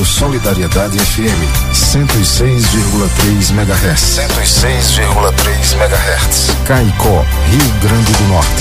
Solidariedade FM 106,3 MHz. 106,3 MHz. Caicó, Rio Grande do Norte.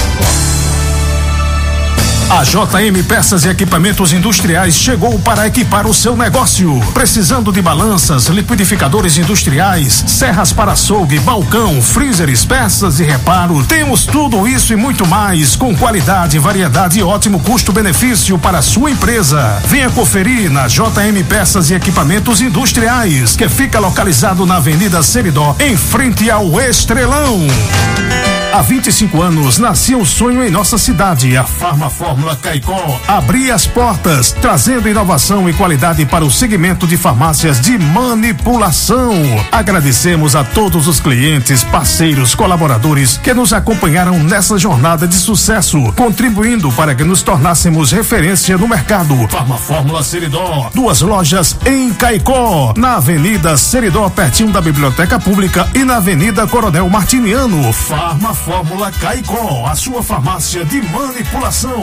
A JM Peças e Equipamentos Industriais chegou para equipar o seu negócio. Precisando de balanças, liquidificadores industriais, serras para açougue, balcão, freezers, peças de reparo. Temos tudo isso e muito mais, com qualidade, variedade e ótimo custo-benefício para a sua empresa. Venha conferir na JM Peças e Equipamentos Industriais, que fica localizado na Avenida Seridó, em frente ao Estrelão. Há 25 anos nasceu o sonho em nossa cidade. A Fórmula Caicó abria as portas, trazendo inovação e qualidade para o segmento de farmácias de manipulação. Agradecemos a todos os clientes, parceiros, colaboradores que nos acompanharam nessa jornada de sucesso, contribuindo para que nos tornássemos referência no mercado. Fórmula Seridó, 2 lojas em Caicó, na Avenida Seridó, pertinho da Biblioteca Pública, e na Avenida Coronel Martiniano. Fórmula Caicó, a sua farmácia de manipulação.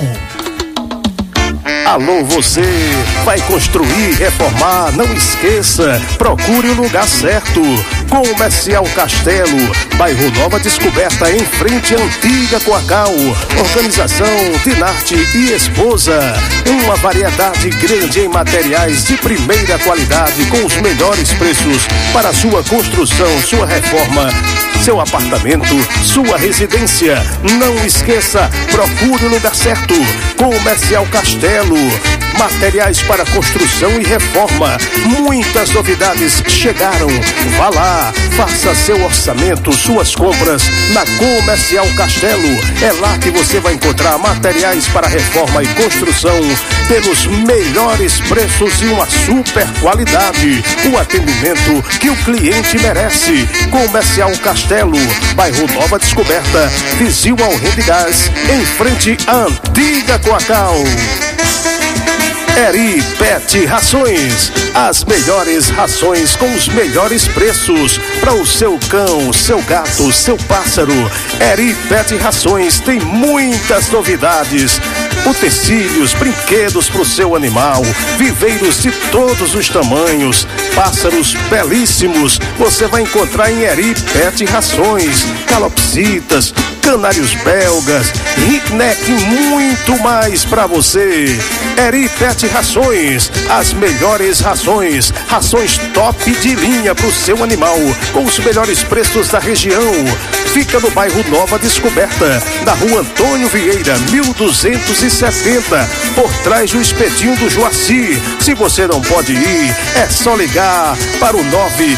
Alô, você vai construir, reformar, não esqueça, procure o lugar certo. Comercial Castelo, bairro Nova Descoberta, em frente à antiga Coacau. Organização Dinarte e Esposa. Uma variedade grande em materiais de primeira qualidade, com os melhores preços para sua construção, sua reforma, seu apartamento, sua residência. Não esqueça, procure o lugar certo. Comercial Castelo, materiais para construção e reforma. Muitas novidades chegaram. Vá lá, faça seu orçamento, suas compras na Comercial Castelo. É lá que você vai encontrar materiais para reforma e construção pelos melhores preços e uma super qualidade. O atendimento que o cliente merece. Comercial Castelo, bairro Nova Descoberta, vizinho ao Rede Gás, em frente à antiga Coacau. Eri Pet Rações, as melhores rações com os melhores preços para o seu cão, seu gato, seu pássaro. Eri Pet Rações tem muitas novidades, utensílios, brinquedos para o seu animal, viveiros de todos os tamanhos, pássaros belíssimos. Você vai encontrar em Eri Pet Rações, calopsitas, canários belgas, ringneck e muito mais para você. Eri Pet Rações, as melhores rações, rações top de linha para o seu animal, com os melhores preços da região. Fica no bairro Nova Descoberta, na rua Antônio Vieira, 1270, por trás do espetinho do Joaci. Se você não pode ir, é só ligar para o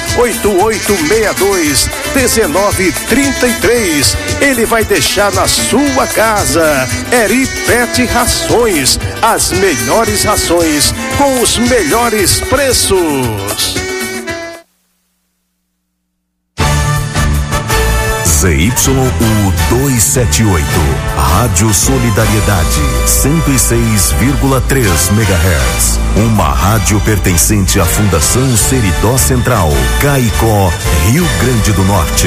98862-1933. Ele vai deixar na sua casa. Eri Pet Rações, as melhores rações com os melhores preços. ZYU 278, Rádio Solidariedade, 106,3 MHz. Uma rádio pertencente à Fundação Seridó Central, Caicó, Rio Grande do Norte.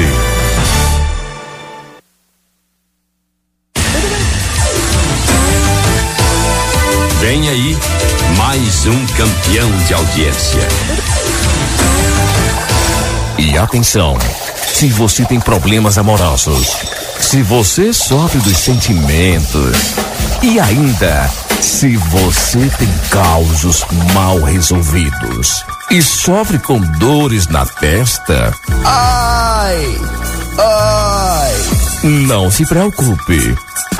Vem aí mais um campeão de audiência. E atenção, se você tem problemas amorosos, se você sofre dos sentimentos e ainda se você tem causos mal resolvidos e sofre com dores na testa, ai, não se preocupe.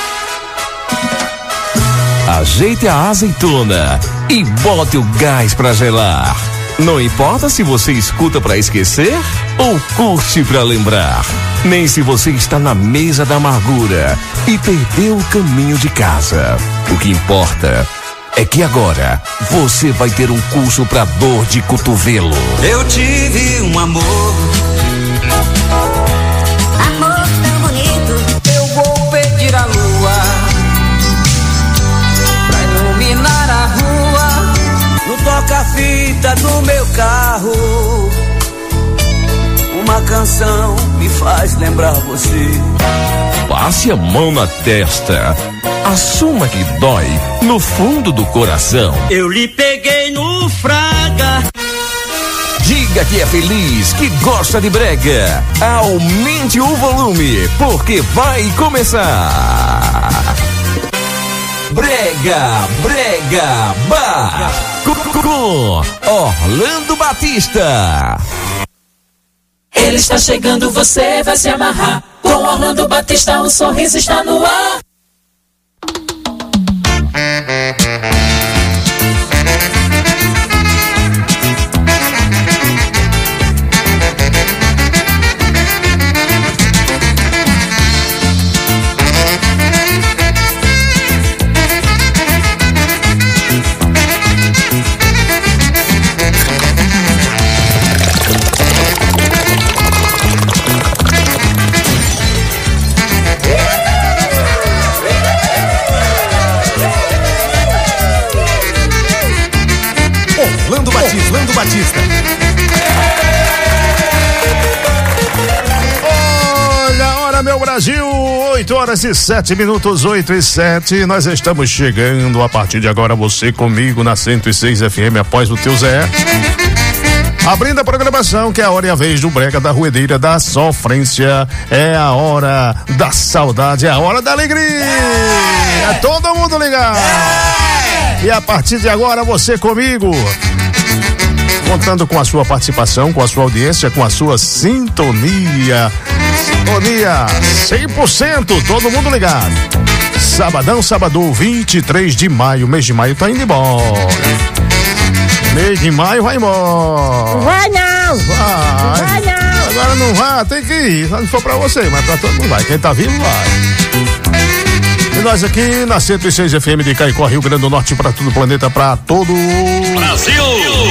Ajeite a azeitona e bote o gás pra gelar. Não importa se você escuta pra esquecer ou curte pra lembrar. Nem se você está na mesa da amargura e perdeu o caminho de casa. O que importa é que agora você vai ter um curso pra dor de cotovelo. Eu tive um amor tão bonito. Eu vou pedir a lua pra iluminar a rua, no toca-fita do meu carro. Uma canção me faz lembrar você. Passe a mão na testa, assuma que dói no fundo do coração. Eu lhe peguei no fraco. amiga que é feliz, que gosta de brega, aumente o volume, porque vai começar. Brega Bar com Orlando Batista. Ele está chegando, você vai se amarrar. Com Orlando Batista, o sorriso está no ar. Orlando Batista. Olha a hora, meu Brasil, 8h07, 8h07. Nós estamos chegando a partir de agora, você comigo na 106 FM, após o teu Zé. Abrindo a programação, que é a hora e a vez do Brega, da Ruedeira, da Sofrência. É a hora da saudade, é a hora da alegria. É todo mundo ligado. E a partir de agora, você comigo, contando com a sua participação, com a sua audiência, com a sua sintonia. Sintonia 100%, todo mundo ligado. Sabadão, sábado, 23 de maio. Mês de maio tá indo embora. Mês de maio vai embora. Vai não! Vai não! Agora não vai, tem que ir. Só não for pra você, mas pra todo mundo vai. Quem tá vivo vai. E nós aqui na 106 FM de Caicó, Rio Grande do Norte, para todo o planeta, para todo Brasil!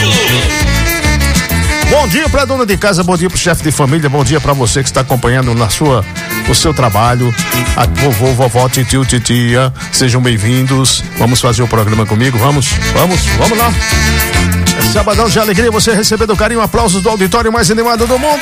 Bom dia pra dona de casa, bom dia pro chefe de família, bom dia pra você que está acompanhando o seu trabalho, a vovô, vovó, titio, titia, sejam bem-vindos. Vamos fazer o programa comigo, vamos lá. É sabadão de alegria, você recebendo carinho, aplausos do auditório mais animado do mundo.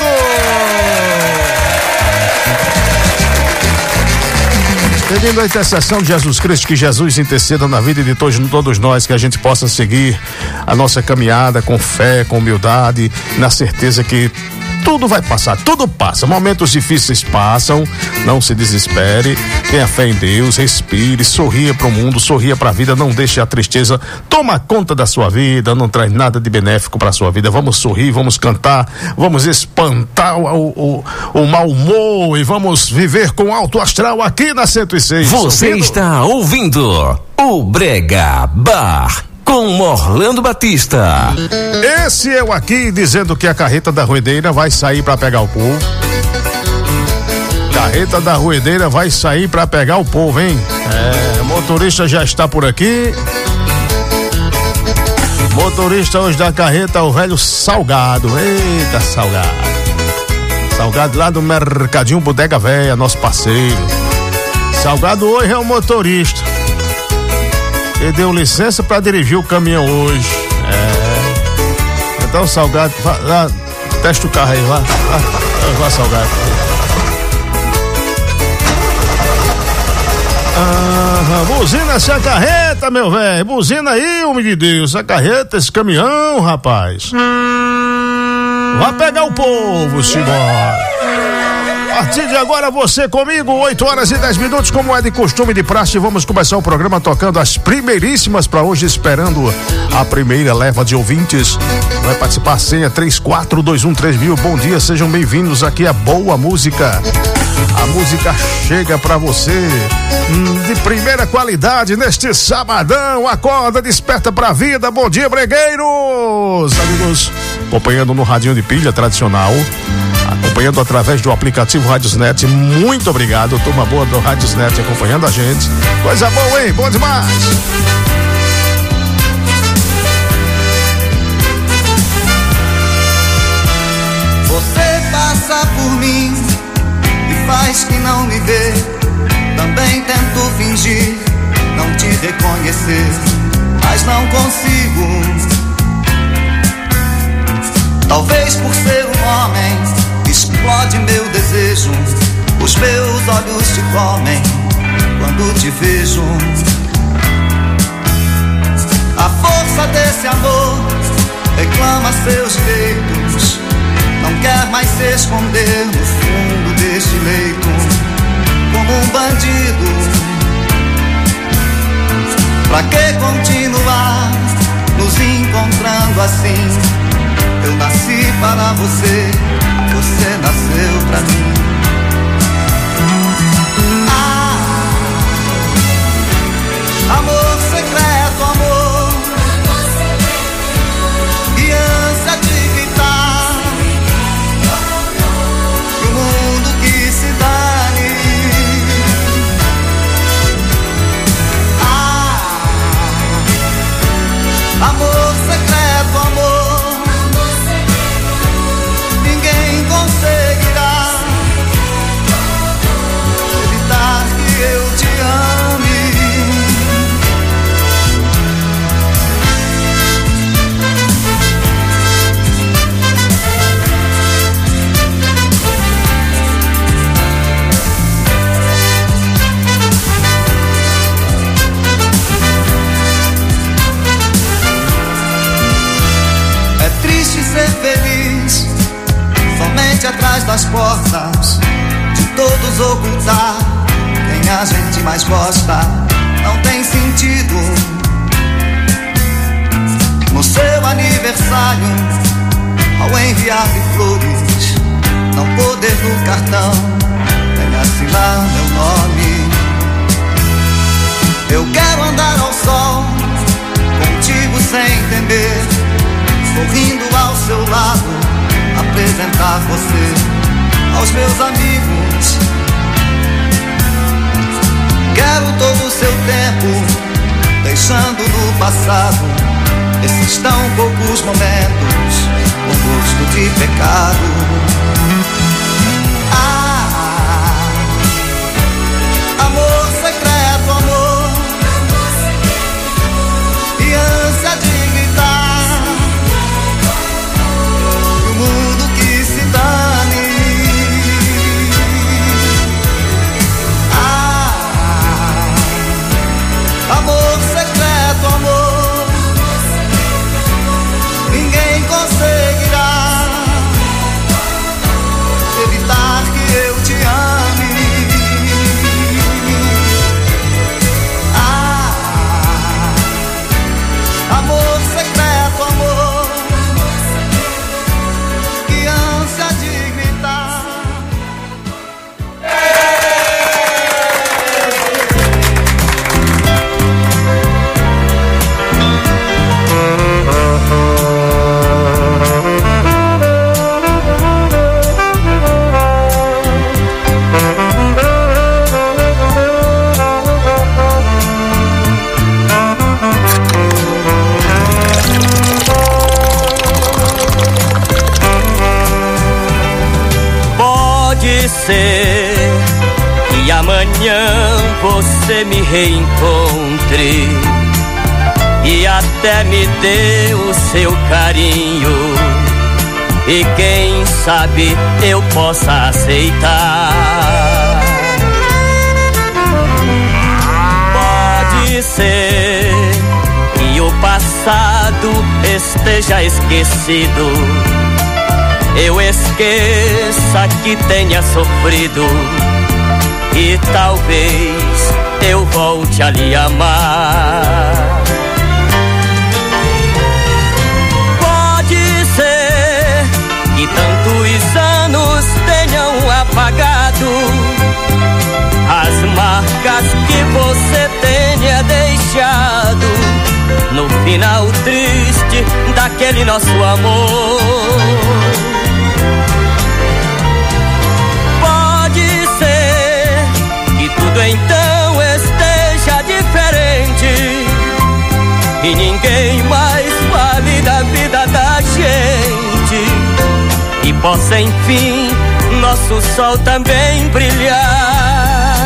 Pedindo a intercessão de Jesus Cristo, que Jesus interceda na vida de todos nós, que a gente possa seguir a nossa caminhada com fé, com humildade, na certeza que tudo vai passar, tudo passa. Momentos difíceis passam, não se desespere, tenha fé em Deus, respire, sorria pro mundo, sorria pra vida, não deixe a tristeza tomar conta da sua vida, não traz nada de benéfico pra sua vida. Vamos sorrir, vamos cantar, vamos espantar o mau humor e vamos viver com alto astral aqui na 106. Você está ouvindo o Brega Bar com Orlando Batista. Esse eu aqui dizendo que a carreta da Ruedeira vai sair pra pegar o povo. Carreta da Ruedeira vai sair pra pegar o povo, hein? O motorista já está por aqui. Motorista hoje da carreta, o velho Salgado. Eita, Salgado. Salgado lá do Mercadinho Bodega Véia, nosso parceiro. Salgado hoje é o motorista. Ele deu licença pra dirigir o caminhão hoje. Então, Salgado, lá, testa o carro aí, vai, Salgado. Buzina essa carreta, meu velho. Buzina aí, homem de Deus. Essa carreta, esse caminhão, rapaz. Vai pegar o povo, simbora. A partir de agora, você comigo, 8h10, como é de costume de praxe, vamos começar o programa tocando as primeiríssimas para hoje, esperando a primeira leva de ouvintes. Vai participar a senha 34213000. Bom dia, sejam bem-vindos aqui a boa música. A música chega pra você de primeira qualidade neste sabadão. Acorda, desperta pra vida. Bom dia, bregueiros! Amigos, acompanhando no radinho de pilha tradicional, acompanhando através do aplicativo Radiosnet. Muito obrigado, turma boa do Radiosnet acompanhando a gente. Coisa boa, hein? Bom demais! Você passa por mim e faz que não me vê. Também tento fingir não te reconhecer, mas não consigo. Talvez por ser um homem, explode meu desejo. Os meus olhos te comem quando te vejo. A força desse amor reclama seus direitos. se esconder no fundo deste leito, como um bandido. Pra que continuar nos encontrando assim? Eu nasci para você, você nasceu pra mim. Amor secreto, amor, e ânsia de gritar pro mundo que se dane. Amor secreto, amor, ninguém conseguirá evitar que eu te ame. É triste ser feliz somente atrás das portas, de todos ocultar quem a gente mais gosta. Não tem sentido no seu aniversário, ao enviar-lhe flores, não poder no cartão nem assinar meu nome. Eu quero andar ao sol contigo sem temer, sorrindo ao seu lado, apresentar você aos meus amigos. Quero todo o seu tempo, deixando no passado esses tão poucos momentos com gosto de pecado. Amor secreto, amor, e ânsia de gritar pro mundo que se dane. Amor secreto, amor, ninguém conseguirá evitar que eu te ame. Amor secreto, amor, que ânsia de gritar. Pode ser que amanhã você me reencontre e até me dê o seu carinho, e quem sabe eu possa aceitar. Pode ser que o passado esteja esquecido, eu esqueça que tenha sofrido, e talvez eu volte a lhe amar. Pode ser que tantos anos tenham apagado as marcas que você tenha deixado no final triste daquele nosso amor. Tudo então esteja diferente e ninguém mais fale da vida da gente, e possa enfim nosso sol também brilhar.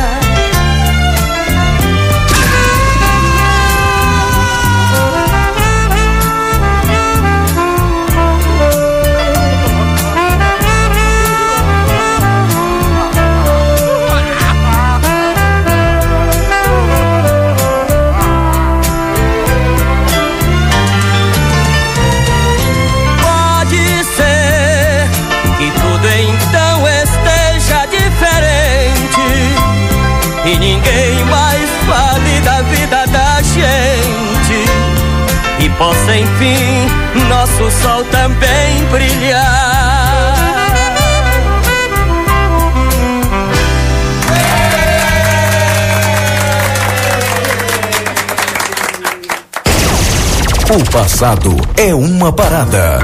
possa enfim nosso sol também brilhar. O passado é uma parada.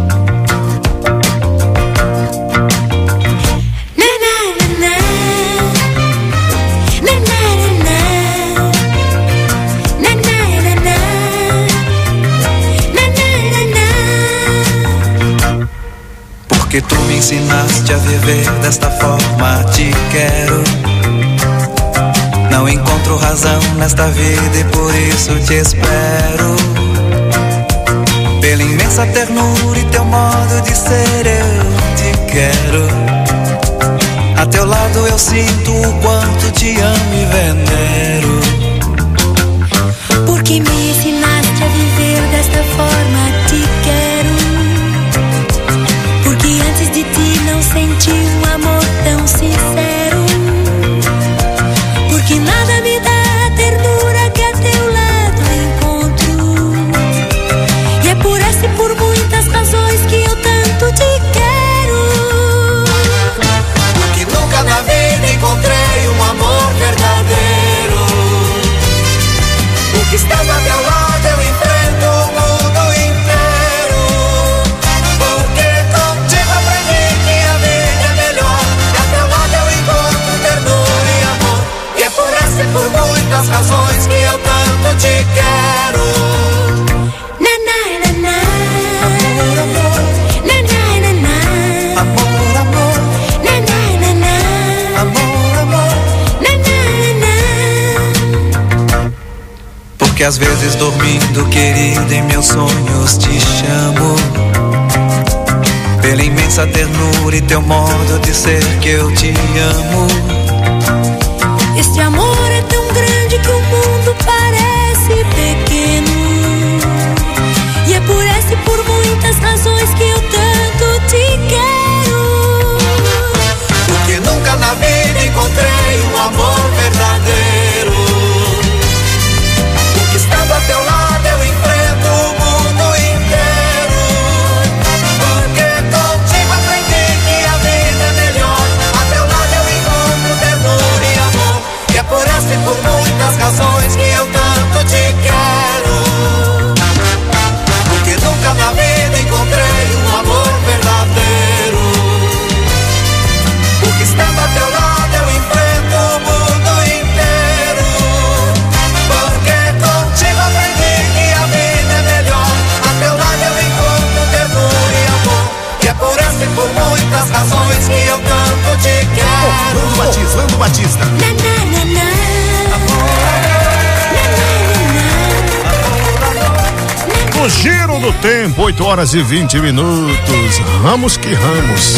Porque tu me ensinaste a viver desta forma, te quero. Não encontro razão nesta vida e por isso te espero. Pela imensa ternura e teu modo de ser eu te quero. A teu lado eu sinto o quanto te amo e venero. Porque me ensinaste a viver desta forma, te quero. Porque antes de ti não senti um amor tão sincero. Porque nada me dá a ternura que a teu lado encontro. E é por essa e por muitas razões que eu tanto te quero. Porque nunca na vida encontrei um amor verdadeiro. Porque estando a teu lado eu enfrento o mundo inteiro. Porque contigo aprendi que a vida é melhor. E a teu lado eu encontro ternura e amor. E é por essa e por muitas razões que eu tanto te quero. Na na na na. Amor, amor. Na na na na. Amor, amor. Na na na na. Amor, amor. Na na na. Porque às vezes dormindo, querida, em meus sonhos te chamo. Pela imensa ternura e teu modo de ser que eu te amo. Este amor é tão grande que o mundo parece pequeno. E é por essa e por muitas razões que eu tanto te quero. Porque nunca na vida encontrei um amor verdadeiro. Porque estando a teu lado eu enfrento o mundo inteiro. Porque contigo aprendi que a vida é melhor. A teu lado eu encontro ternura e amor. E é por essa e por muitas razões que eu tanto te quero. Porque nunca na vida encontrei um amor verdadeiro. Porque estando a teu lado eu enfrento o mundo inteiro. Porque contigo aprendi que a vida é melhor. A teu lado eu encontro ternura e amor. E é por essa e por muitas razões que eu tanto te quero. Orlando Batista. Na na na na. No giro do tempo, 8 horas e 20 minutos. Ramos que ramos.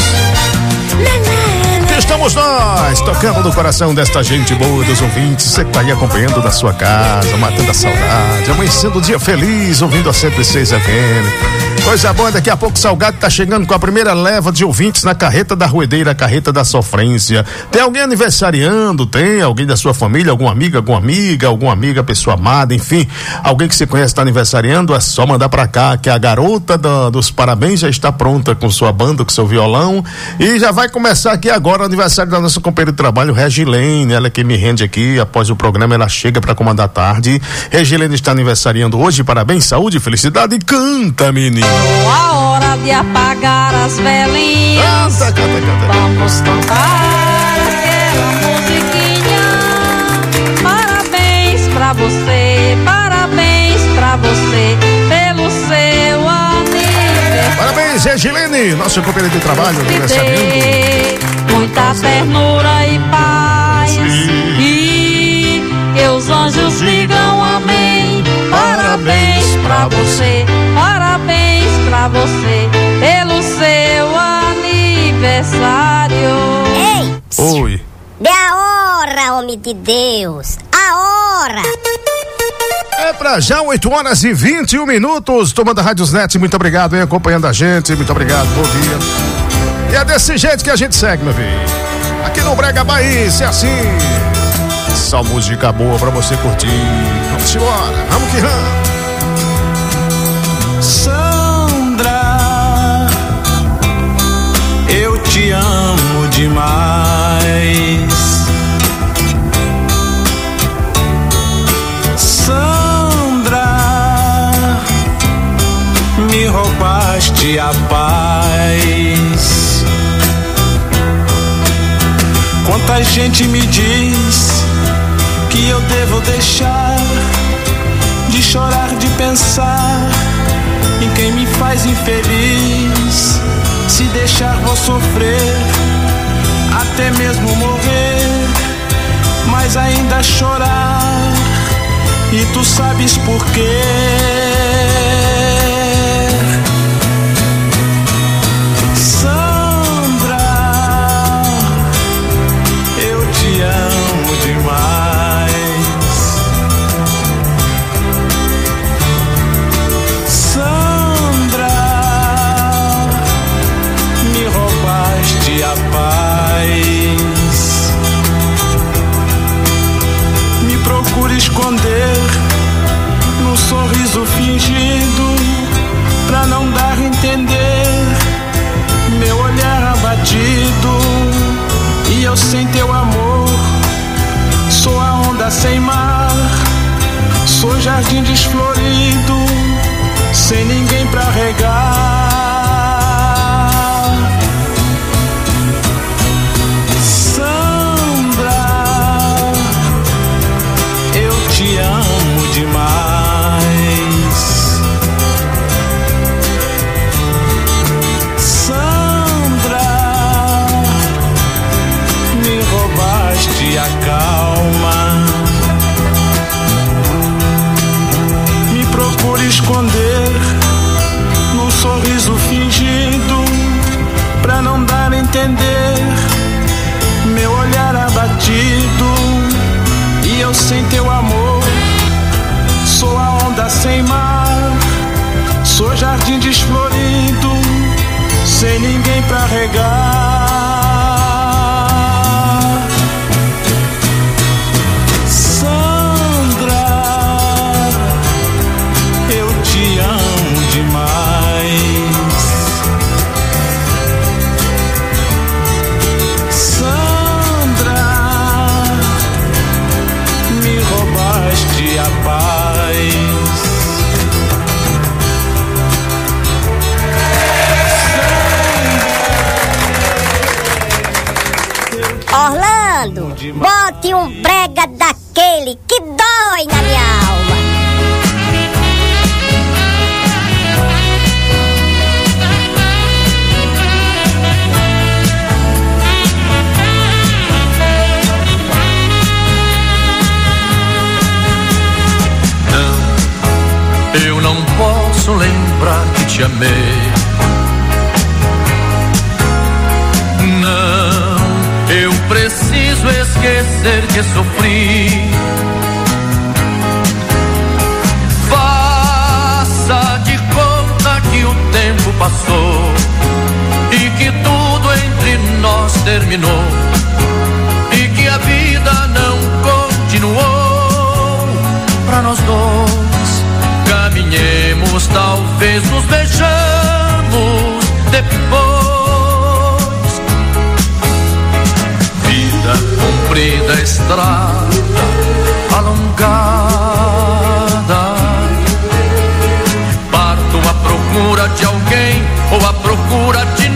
Estamos nós, tocando no coração desta gente boa, dos ouvintes. Você que tá aí acompanhando da sua casa, matando a saudade, amanhecendo o dia feliz, ouvindo a 106 FM. Coisa boa, daqui a pouco o Salgado tá chegando com a primeira leva de ouvintes na carreta da Ruedeira, a carreta da sofrência. Tem alguém aniversariando? Tem alguém da sua família, alguma amiga, pessoa amada, enfim, alguém que você conhece tá aniversariando? É só mandar pra cá, que a garota dos parabéns já está pronta com sua banda, com seu violão, e já vai começar aqui agora o aniversário da nossa companheira de trabalho, Regilene, ela que me rende aqui, após o programa ela chega pra comandar a tarde. Regilene está aniversariando hoje, parabéns, saúde, felicidade e canta, menino. A hora de apagar as velinhas. Canta. Vamos cantar aquela musiquinha. Parabéns pra você pelo seu aniversário. Parabéns, Regilene, nossa companheira de trabalho, aniversariando. Muita ternura e paz. Sim. E que os anjos digam amém. Parabéns pra você pelo seu aniversário. Ei! Oi. Dê a hora, homem de Deus. A hora. É pra já 8 horas e 21 minutos. Tomando a Rádios Net, muito obrigado, hein? Acompanhando a gente, muito obrigado, bom dia. E é desse jeito que a gente segue, meu filho. Aqui no Brega Bahia, é assim. Só música boa pra você curtir. Vamos embora, vamos que vamos. roubaste a paz. Quanta gente me diz que eu devo deixar de chorar, de pensar em quem me faz infeliz. Se deixar vou sofrer, até mesmo morrer, mas ainda chorar. E tu sabes por quê? Sandra, eu te amo demais. Sandra, me roubaste a paz. Me procura esconder no sorriso fingido, pra não dar a entender meu olhar abatido. E eu sem teu amor sou a onda sem mar, sou jardim desflorido, sem ninguém pra regar. Sandra, eu te amo demais. A calma, me procura esconder num sorriso fingido, pra não dar a entender meu olhar abatido. E eu sem teu amor sou a onda sem mar, sou jardim desflorido, sem ninguém pra regar. Orlando, bote um brega daquele que dói na minha alma. Não, eu não posso lembrar que te amei. Eu preciso esquecer que sofri. Faça de conta que o tempo passou e que tudo entre nós terminou e que a vida não continuou. Pra nós dois caminhemos, talvez nos beijamos depois. Comprida estrada alongada, parto à procura de alguém ou à procura de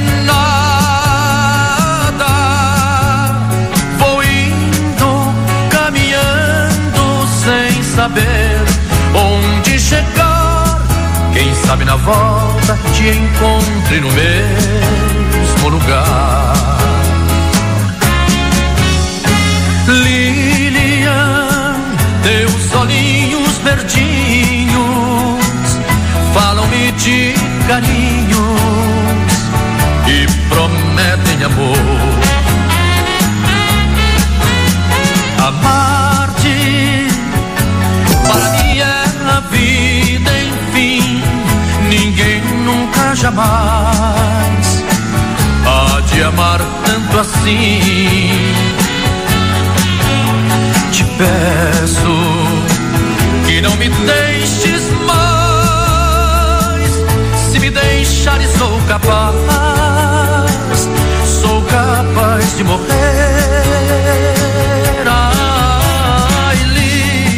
nada. Vou indo, caminhando sem saber onde chegar. Quem sabe na volta te encontre no mesmo lugar. Lilian, teus olhinhos verdinhos falam-me de carinhos e prometem amor. Amar-te para mim é a vida, enfim. Ninguém nunca jamais há de amar tanto assim. Te peço que não me deixes mais. Se me deixares sou capaz de morrer. Ai,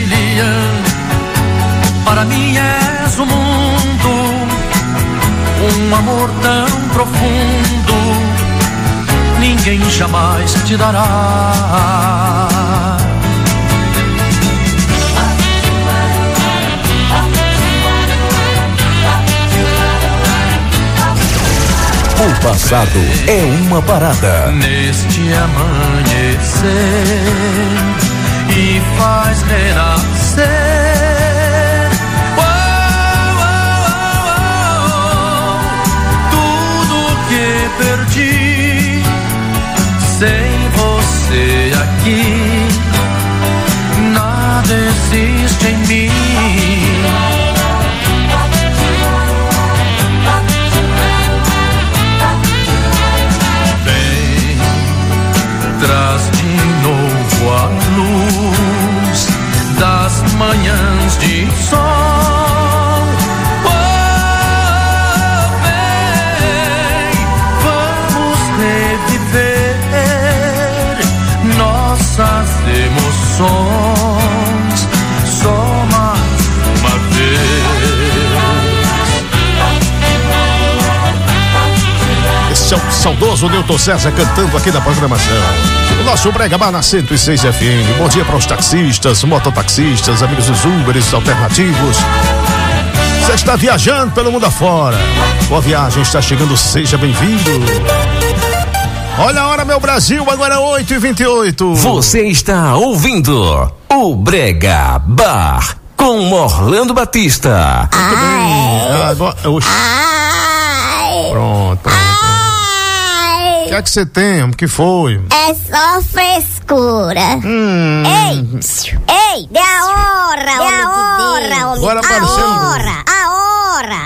Lilian, para mim és o mundo, um um amor tão profundo ninguém jamais te dará. O passado é uma parada. Neste amanhecer e faz renascer tudo que perdi. Sem você aqui, nada existe em mim. Traz de novo a luz das manhãs de sol. Oh, vem, vamos reviver nossas emoções só mais uma vez. Esse é o saudoso Newton César cantando aqui na programação. O nosso Brega Bar na 106 FM. Bom dia para os taxistas, mototaxistas, amigos dos Uberes alternativos. Você está viajando pelo mundo afora. Boa viagem, está chegando, seja bem-vindo. Olha a hora, meu Brasil, agora 8h28. Você está ouvindo o Brega Bar com Orlando Batista. Muito bem. Pronto. O que é que você tem? O que foi? É só frescura. Ei, dê a hora, homem. Agora aparecendo. A hora.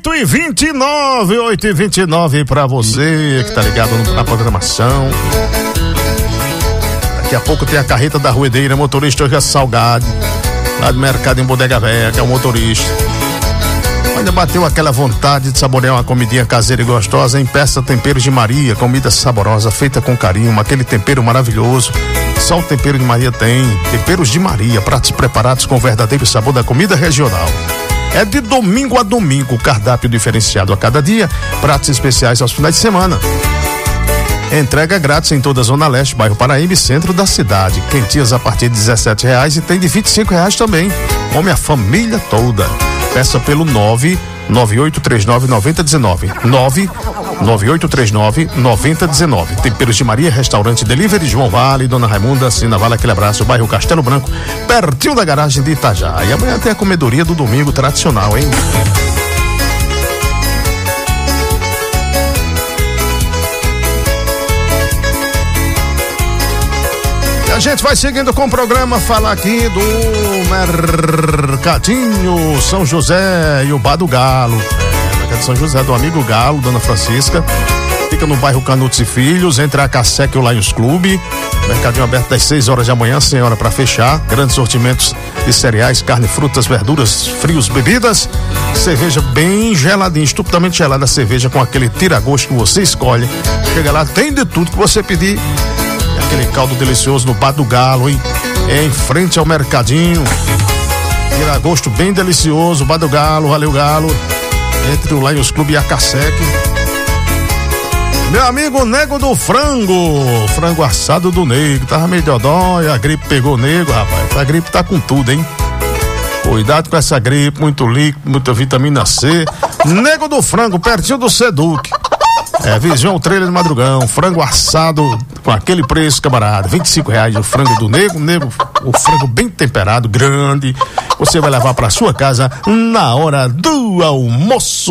8h29 pra você que tá ligado na programação. Daqui a pouco tem a carreta da Ruedeira, motorista Olga Salgado, lá do mercado em Bodega Velha, que é o motorista. Ainda bateu aquela vontade de saborear uma comidinha caseira e gostosa, em Peça Temperos de Maria, comida saborosa, feita com carinho, aquele tempero maravilhoso. Só o tempero de Maria tem. Temperos de Maria, pratos preparados com o verdadeiro sabor da comida regional. É de domingo a domingo, cardápio diferenciado a cada dia, pratos especiais aos finais de semana. Entrega grátis em toda a Zona Leste, bairro Paraíba e centro da cidade. Quentinhas a partir de R$17 e tem de R$25 também. Come a família toda. Peça pelo 99839-9019. 99839-9019. Temperos de Maria, restaurante Delivery, João Vale, Dona Raimunda, Assina Vale, aquele abraço, bairro Castelo Branco, pertinho da garagem de Itajá. E amanhã tem a comedoria do domingo tradicional, hein? A gente vai seguindo com o programa, falar aqui do Mercadinho São José e o Bar do Galo. Mercado São José do amigo Galo, Dona Francisca. Fica no bairro Canutos e Filhos, entre a Cassec e o Lions Clube. Mercadinho aberto das 6 horas da manhã, sem hora para fechar. Grandes sortimentos de cereais, carne, frutas, verduras, frios, bebidas. Cerveja bem geladinha, estupidamente gelada a cerveja com aquele tira-gosto que você escolhe. Chega lá, tem de tudo que você pedir. Aquele caldo delicioso no Bar do Galo, hein? É em frente ao Mercadinho. Tira gosto bem delicioso, Bar do Galo, valeu Galo. Entre o Lions Clube e a Cassec. Meu amigo Nego do frango assado do Nego. Tava meio dodói, a gripe pegou o Nego, rapaz. A gripe tá com tudo, hein? Cuidado com essa gripe, muito líquido, muita vitamina C. Nego do Frango, pertinho do Seduc. Visão Trailer de Madrugão, frango assado com aquele preço, camarada, R$25 o frango do Nego, o frango bem temperado, grande, você vai levar pra sua casa na hora do almoço.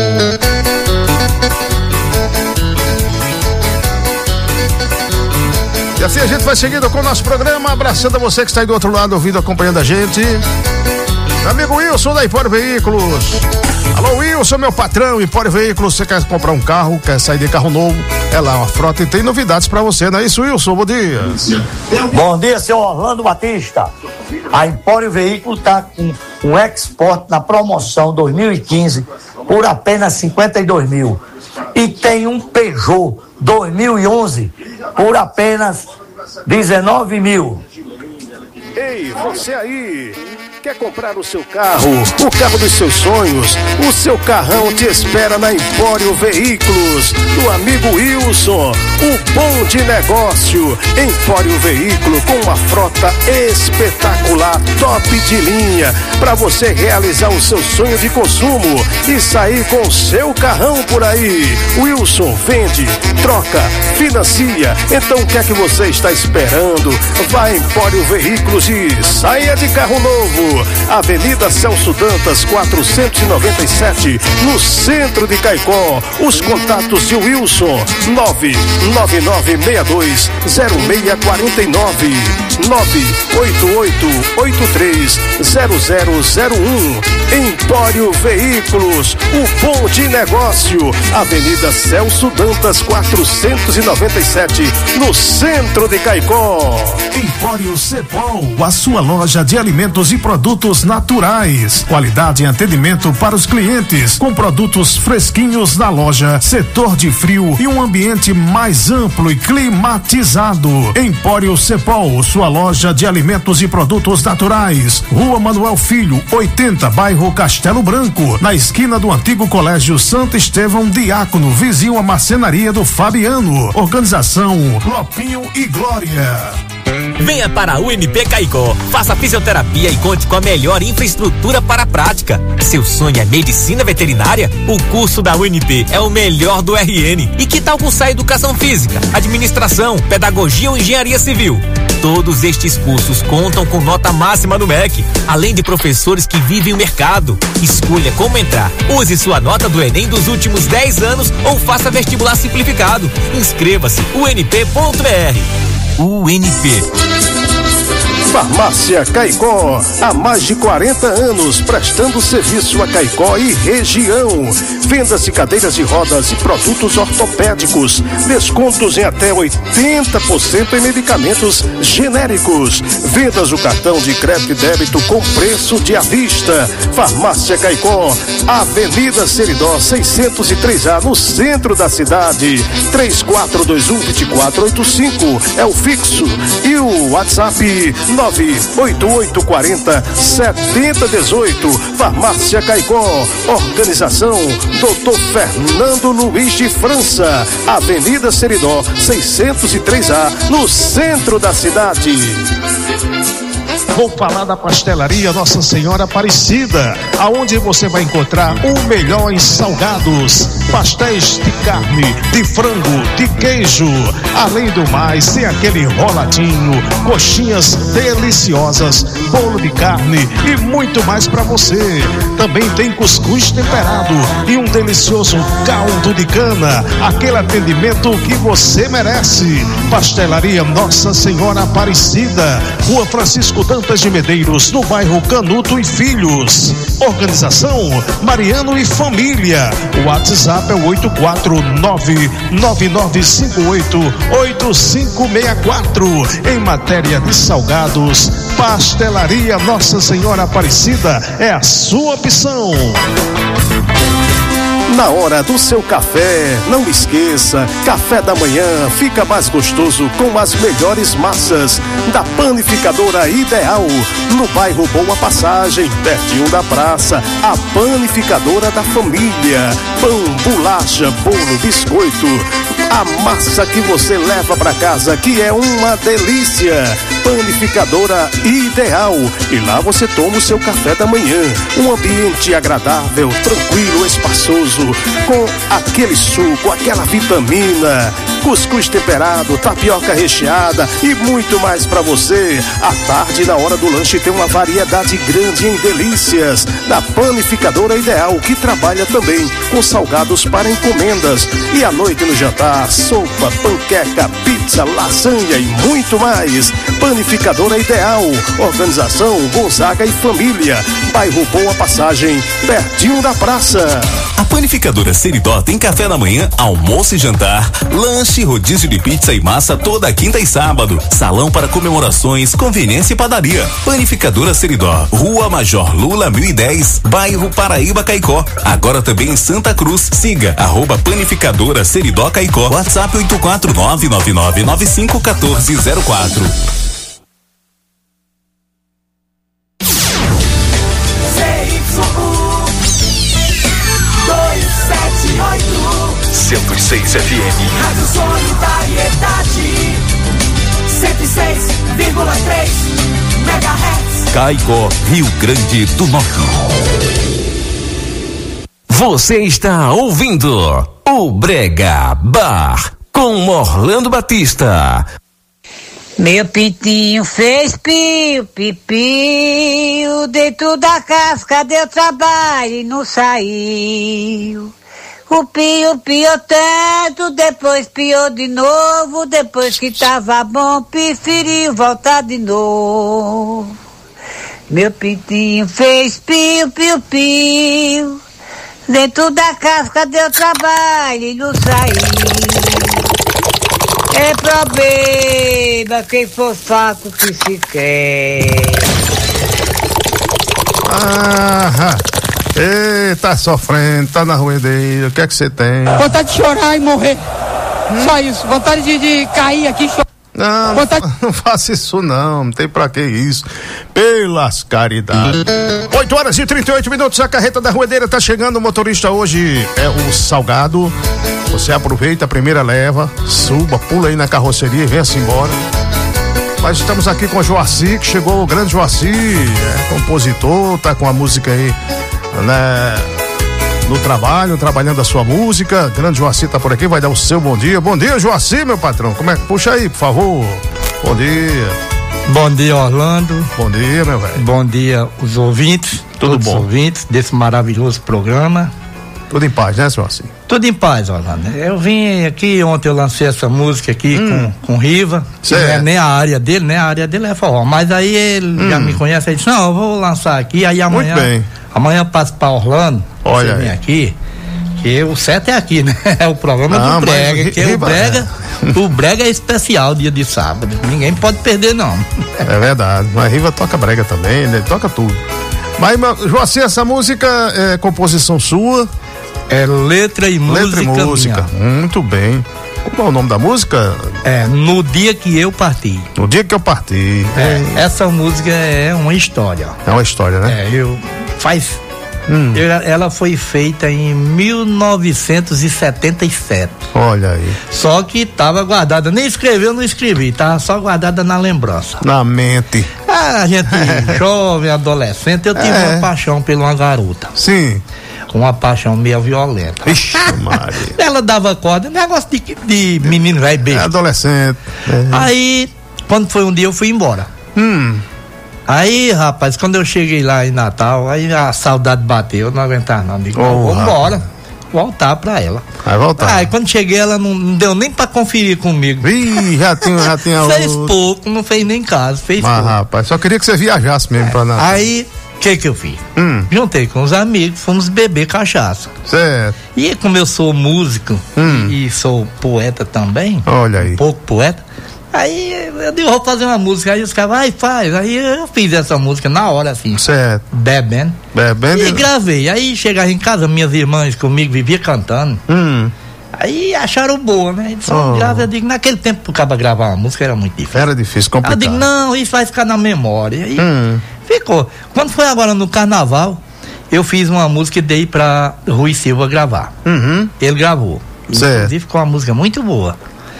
E assim a gente vai seguindo com o nosso programa, abraçando a você que está aí do outro lado, ouvindo, acompanhando a gente. Meu amigo Wilson da Empório Veículos. Alô Wilson, meu patrão, Empório Veículos, você quer comprar um carro, quer sair de carro novo, é lá uma frota e tem novidades pra você, não é isso, Wilson? Bom dia. Bom dia, seu Orlando Batista. A Empório Veículos tá com um Export na promoção 2015 por apenas 52 mil. E tem um Peugeot 2011 por apenas 19 mil. Ei, você aí Quer comprar o seu carro, o carro dos seus sonhos? O seu carrão te espera na Empório Veículos, do amigo Wilson, o bom de negócio. Empório Veículo com uma frota espetacular, top de linha, para você realizar o seu sonho de consumo e sair com o seu carrão por aí. Wilson vende, troca, financia. Então o que é que você está esperando? Vá a Empório Veículos e saia de carro novo. Avenida Celso Dantas 497, no centro de Caicó. Os contatos de Wilson: 999620649, 988830001. Empório Veículos, o bom de negócio. Avenida Celso Dantas 497, no centro de Caicó. Empório Cepol, a sua loja de alimentos e produtos naturais. Qualidade e atendimento para os clientes, com produtos fresquinhos na loja, setor de frio e um ambiente mais amplo e climatizado. Empório Cepol, sua loja de alimentos e produtos naturais. Rua Manuel Filho, 80, bairro Castelo Branco, na esquina do antigo Colégio Santo Estevão Diácono, vizinho à marcenaria do Fabiano. Organização Lopinho e Glória. Venha para a UNP Caicó, faça fisioterapia e conte com a melhor infraestrutura para a prática. Seu sonho é medicina veterinária? O curso da UNP é o melhor do RN. E que tal cursar educação física, administração, pedagogia ou engenharia civil? Todos estes cursos contam com nota máxima no MEC, além de professores que vivem o mercado. Escolha como entrar. Use sua nota do Enem dos últimos 10 anos ou faça vestibular simplificado. Inscreva-se unp.br. UNP. Farmácia Caicó, há mais de 40 anos prestando serviço a Caicó e região. Vendas de cadeiras de rodas e produtos ortopédicos, descontos em até 80% em medicamentos genéricos. Vendas do cartão de crédito e débito com preço de à vista. Farmácia Caicó, Avenida Seridó 603A, no centro da cidade. 3421-2485 é o fixo e o WhatsApp 98840-7018. Farmácia Caicó. Organização Dr. Fernando Luiz de França. Avenida Seridó 603A, no centro da cidade. Vou falar da pastelaria Nossa Senhora Aparecida, aonde você vai encontrar o melhor em salgados, pastéis de carne, de frango, de queijo. Além do mais, tem aquele enroladinho, coxinhas deliciosas, bolo de carne e muito mais para você. Também tem cuscuz temperado e um delicioso caldo de cana, aquele atendimento que você merece. Pastelaria Nossa Senhora Aparecida, Rua Francisco Dantas de Medeiros, no bairro Canuto e Filhos. Organização Mariano e Família. O WhatsApp é o 849-9958-8564. Em matéria de salgados, Pastelaria Nossa Senhora Aparecida é a sua opção. Na hora do seu café, não esqueça, café da manhã fica mais gostoso com as melhores massas da Panificadora Ideal, no bairro Boa Passagem, pertinho da praça. A Panificadora da Família. Pão, bolacha, bolo, biscoito, a massa que você leva para casa, que é uma delícia. Panificadora Ideal. E lá você toma o seu café da manhã. Um ambiente agradável, tranquilo, espaçoso, com aquele suco, aquela vitamina, cuscuz temperado, tapioca recheada e muito mais para você. À tarde, na hora do lanche, tem uma variedade grande em delícias da Panificadora Ideal, que trabalha também com salgados para encomendas. E à noite no jantar, sopa, panqueca, pizza, lasanha e muito mais. Panificadora Ideal. Organização Gonzaga e Família, bairro Boa Passagem, pertinho da praça. A Panificadora Seridó tem café da manhã, almoço e jantar, lanche, rodízio de pizza e massa toda quinta e sábado, salão para comemorações, conveniência e padaria. Panificadora Seridó, Rua Major Lula 1010, bairro Paraíba Caicó. Agora também em Santa Cruz. Siga @Panificadora Seridó Caicó. WhatsApp 84999951404. 106 FM. Rádio Solidariedade 106,3 MHz. Caicó, Rio Grande do Norte. Você está ouvindo o Brega Bar com Orlando Batista. Meu pintinho fez pio, pipiu, dentro da casca deu trabalho e não saiu. O pio piou tanto, depois piou de novo, depois que tava bom, preferiu voltar de novo. Meu pintinho fez pio, piu, piu, dentro da casca deu trabalho e não saiu. É problema, quem for fraco que se quer. Tá sofrendo, tá na ruedeira, o que é que você tem? Vontade de chorar e morrer. Só isso, vontade de cair aqui e chorar. Não faça isso não tem pra que isso. Pelas caridades. 8h38, a carreta da ruedeira tá chegando. O motorista hoje é o Salgado. Você aproveita a primeira leva, suba, pula aí na carroceria e venha-se embora. Mas estamos aqui com o Joaci, que chegou, o grande Joaci, compositor, tá com a música aí, né, no trabalho, trabalhando a sua música. Grande Joaci tá por aqui, vai dar o seu bom dia. Bom dia, Joaci, meu patrão. Como é que puxa aí, por favor? Bom dia. Bom dia, Orlando. Bom dia, meu velho. Bom dia, os ouvintes. Tudo bom? Os ouvintes desse maravilhoso programa. Tudo em paz, né, Joaci? Tudo em paz, Orlando. Eu vim aqui, ontem eu lancei essa música aqui com Riva, que não é nem a área dele, né? A área dele é forró. Mas aí ele já me conhece, ele disse, não, eu vou lançar aqui, aí amanhã. Muito bem. Amanhã eu passo pra Orlando, olha, você vem aqui, que o certo é aqui, né? É o programa do Brega, que é o Brega é especial dia de sábado. Ninguém pode perder, não. É verdade, mas Riva toca brega também, né? Ele toca tudo. Mas, Joaci, essa música é composição sua? É letra e música. Muito bem. Qual é o nome da música? É No Dia Que Eu Parti. No Dia Que Eu Parti. Essa música é uma história. É uma história, né? Ela foi feita em 1977. Olha aí. Só que estava guardada, nem escreveu, não escrevi, tava só guardada na lembrança. Na mente. A gente jovem, adolescente, eu tive uma paixão por uma garota. Sim. Uma paixão meio violenta. Ixi, Maria. Ela dava corda, negócio de menino velho beijo. Adolescente. Aí, quando foi um dia, eu fui embora. Aí, rapaz, quando eu cheguei lá em Natal, aí a saudade bateu, eu não aguentava não. Digo, vou embora, voltar pra ela. Vai voltar. Aí, quando cheguei, ela não deu nem pra conferir comigo. Ih, já tinha fez pouco, não fez nem caso, fez pouco. Rapaz, só queria que você viajasse mesmo pra Natal. Aí, o que eu fiz? Juntei com os amigos, fomos beber cachaça. Certo. E como eu sou músico e sou poeta também, olha aí, um pouco poeta, aí eu digo, vou fazer uma música, aí os caras, faz. Aí eu fiz essa música na hora, assim. Certo. Bebendo. E gravei. Aí chegava em casa, minhas irmãs comigo viviam cantando. Aí acharam boa, né? Eu digo, naquele tempo pro cara gravar uma música era muito difícil. Era difícil, complicado. Eu digo, não, isso vai ficar na memória. Aí ficou. Quando foi agora no carnaval, eu fiz uma música e dei pra Rui Silva gravar. Ele gravou. Inclusive ficou uma música muito boa.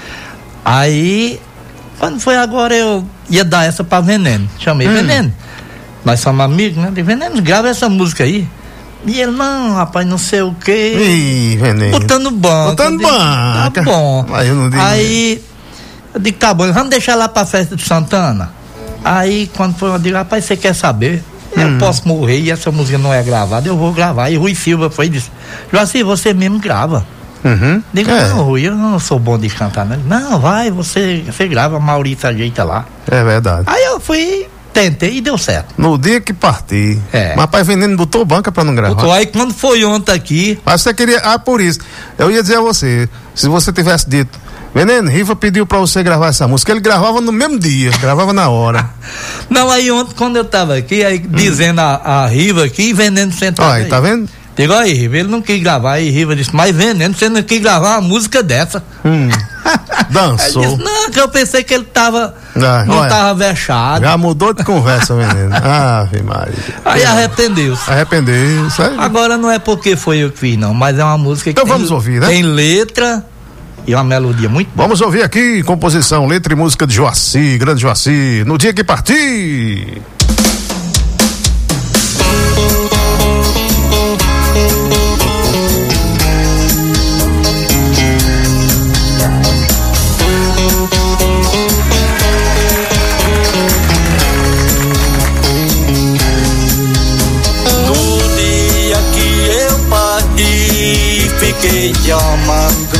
Aí, quando foi agora, eu ia dar essa pra Veneno. Chamei Veneno. Nós somos amigos, né? Digo, Veneno, grava essa música aí. E ele, não, rapaz, não sei o quê. Ih, Veneno. Botando banco. Tá bom. Aí, eu digo, tá bom, vamos deixar lá pra festa de Santana. Aí, quando foi, eu digo, rapaz, você quer saber? Eu posso morrer e essa música não é gravada, eu vou gravar. E Rui Silva foi e disse, Joaci, você mesmo grava. Digo, não, Rui, eu não sou bom de cantar. Não, vai, você grava, Maurício ajeita lá. É verdade. Aí eu fui, tentei e deu certo. No Dia Que Parti. Mas rapaz, Veneno botou banca pra não gravar. Botou, aí quando foi ontem aqui. Mas você queria, por isso, eu ia dizer a você, se você tivesse dito, Veneno, Riva pediu pra você gravar essa música, ele gravava no mesmo dia, gravava na hora. Não, aí ontem quando eu tava aqui, aí dizendo a Riva aqui, Veneno sentado aí. Tá vendo? Digo, aí, Riva, ele não quis gravar, aí Riva disse, mas Veneno, você não quis gravar uma música dessa. Dançou. Disse, não, que eu pensei que ele tava, tava vexado. Já mudou de conversa, Veneno. Ave Maria. Aí arrependeu-se. Arrependeu-se. Agora não é porque foi eu que fiz, não, mas é uma música que então vamos ouvir, né? Tem letra E uma melodia muito boa. Vamos ouvir aqui, composição, letra e música de Joaci, grande Joaci, No Dia Que Parti. Fiquei te amando.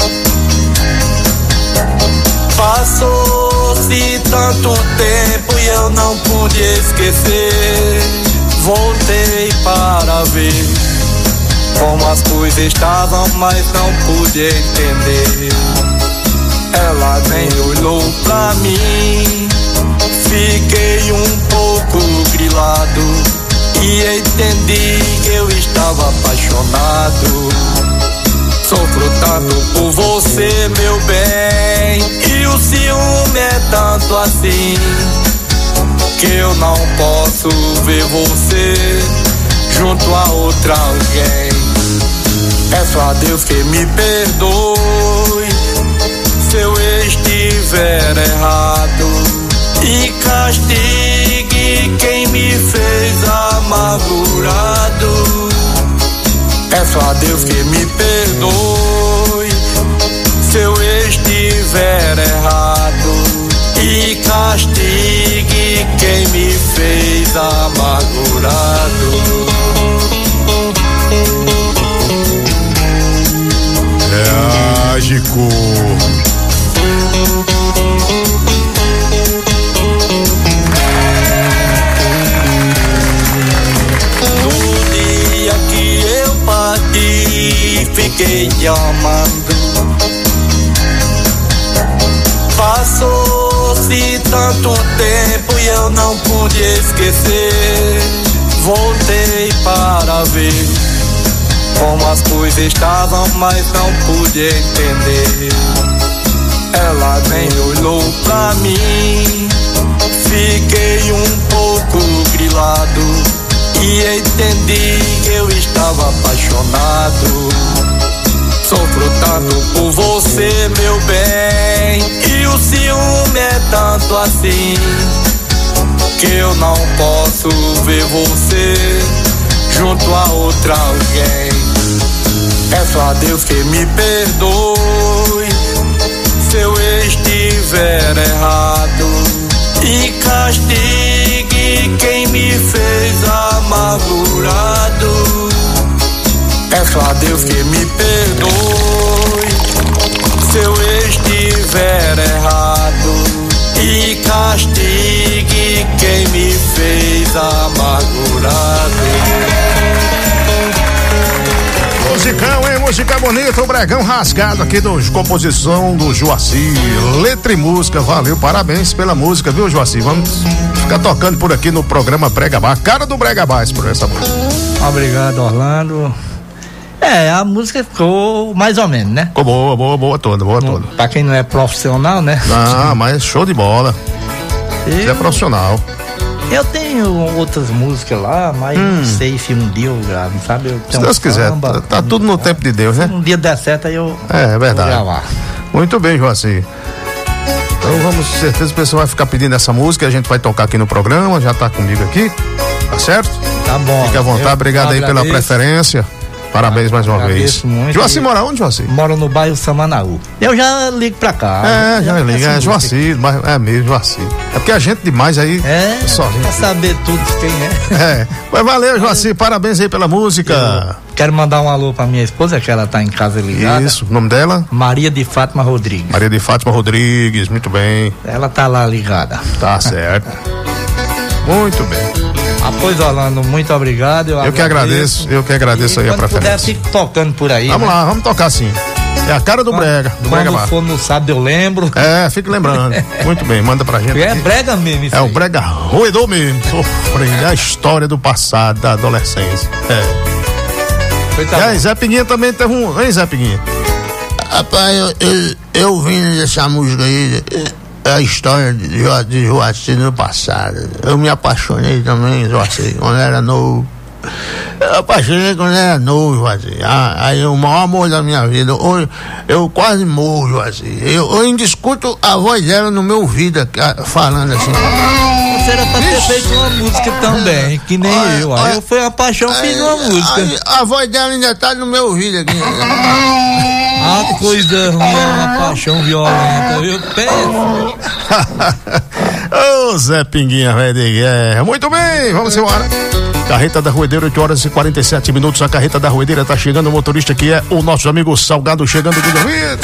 Passou-se tanto tempo e eu não pude esquecer. Voltei para ver como as coisas estavam, mas não pude entender. Ela nem olhou pra mim. Fiquei um pouco grilado e entendi que eu estava apaixonado. Sofro tanto por você, meu bem, e o ciúme é tanto assim que eu não posso ver você junto a outra alguém. Peço a Deus que me perdoe se eu estiver errado e castigue quem me fez amargurado. Peço a Deus que me perdoe se eu estiver errado e castigue quem me fez amargurado. Mágico. Fiquei te amando. Passou-se tanto tempo e eu não pude esquecer. Voltei para ver como as coisas estavam, mas não pude entender. Ela nem olhou pra mim. Fiquei um pouco grilado e entendi que eu estava apaixonado. Sofro tanto por você, meu bem, e o ciúme é tanto assim que eu não posso ver você junto a outra alguém. Peço a Deus que me perdoe se eu estiver errado e castigue quem me fez amargurado. Peço a Deus que me perdoe se eu estiver errado e castigue quem me fez amargurado. Musicão, hein? Música bonita, o Bregão rasgado aqui dos composição do Joaci, letra e música, valeu, parabéns pela música, viu, Joaci? Vamos ficar tocando por aqui no programa Brega Bar, a cara do Brega Bar por essa música. Obrigado, Orlando. A música ficou mais ou menos, né? Ficou boa toda. Pra quem não é profissional, né? Ah, mas show de bola. Você é profissional. Eu tenho outras músicas lá, mas não sei se um dia eu gravo, sabe? Eu se Deus quiser, tá tudo no tempo de Deus, né? Se um dia der certo, aí eu é verdade. vou gravar. Muito bem, Joaci. Então vamos, certeza o pessoal vai ficar pedindo essa música, a gente vai tocar aqui no programa, já tá comigo aqui, tá certo? Tá bom. Fique à vontade, obrigado aí pela preferência. Parabéns mais uma vez. Muito. Joaci mora onde, Joaci? Moro no bairro Samanaú. Eu já ligo pra cá. Já liga. É Joaci, é mesmo, Joaci. É porque a gente demais aí. Só quer saber tudo quem é. Mas valeu, Joaci, parabéns aí pela música. Eu quero mandar um alô pra minha esposa, que ela tá em casa ligada. Isso, o nome dela? Maria de Fátima Rodrigues. Maria de Fátima Rodrigues, muito bem. Ela tá lá ligada. Tá certo. Muito bem. Pois, Orlando, muito obrigado. Eu que agradeço aí a preferência. Se puder, fique tocando por aí. Vamos lá, vamos tocar sim. É a cara do Brega, do Brega Bar. Quando for no sábado eu lembro. Fique lembrando. Muito bem, manda pra gente. É Brega mesmo isso. O Brega roedor mesmo. Sofrendo. É a história do passado, da adolescência. Zé Pinguinha também teve um. Hein, Zé Pinguinha? Rapaz, eu ouvindo essa música aí, é a história de Joaci no passado. Eu me apaixonei também, Joaci, quando era novo. Eu apaixonei quando era noivo, assim. Aí o maior amor da minha vida. Hoje eu quase morro, assim. Eu ainda escuto a voz dela no meu ouvido, falando assim. Você era pra ter feito uma música também, que nem eu. Aí eu fui a paixão, fiz uma música. A voz dela ainda tá no meu ouvido aqui. A coisa ruim, uma paixão violenta, eu penso. Ô Zé Pinguinha, velho de guerra. Muito bem, vamos embora. Carreta da Ruedeira, 8h47. A carreta da Ruedeira tá chegando, o motorista que é o nosso amigo Salgado chegando do Dormir.